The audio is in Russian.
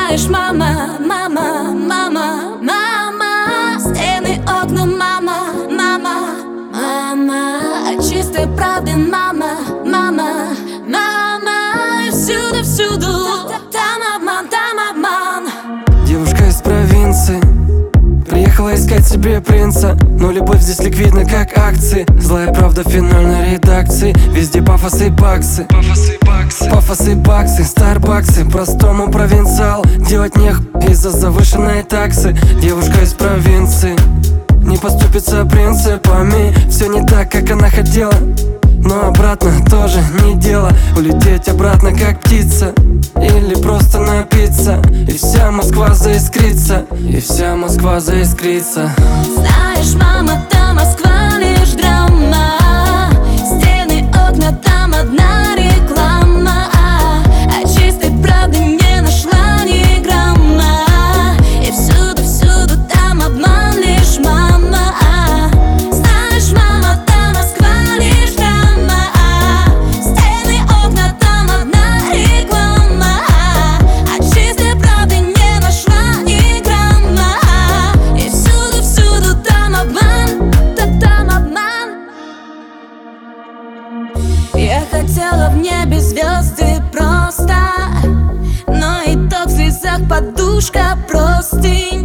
Знаешь, мама, мама, мама, мама, стены, окна, мама, мама, мама, чистой правды, мама, мама, мама, и всюду, всюду там обман, там обман. Девушка из провинции приехала искать себе принца, но любовь здесь ликвидна, как акции. Злая правда в финальной редакции. Везде пафос и баксы, пафос и баксы, старбаксы. Простому провинциал делать нех из-за завышенной таксы. Девушка из провинции не поступится принципами. Все не так, как она хотела, но обратно тоже не дело. Улететь обратно, как птица, или просто напиться, и вся Москва заискрится, и вся Москва заискрится. Знаешь, мама, там Москва лишь драма. Стены, окна, там одна реклама. А чистой правды не нашла ни грамма. И всюду, всюду там обман лишь, мама. Знаешь, мама, там Москва лишь драма. Стены, окна, там одна реклама. А чистой правды не нашла ни грамма. И всюду, всюду там обман, там обман. Я хотела в небе звезды просто, но итог в слезах, подушка, простынь.